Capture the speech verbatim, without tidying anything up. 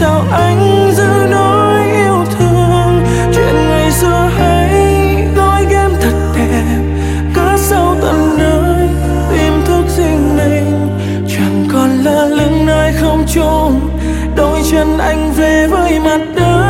sao anh giữ nói yêu thương. Chuyện ngày xưa hãy gói ghém thật đẹp, cất sâu tận nơi tim thức riêng mình. Chẳng còn là lưng nơi không chôn, đôi chân anh về với mặt đất.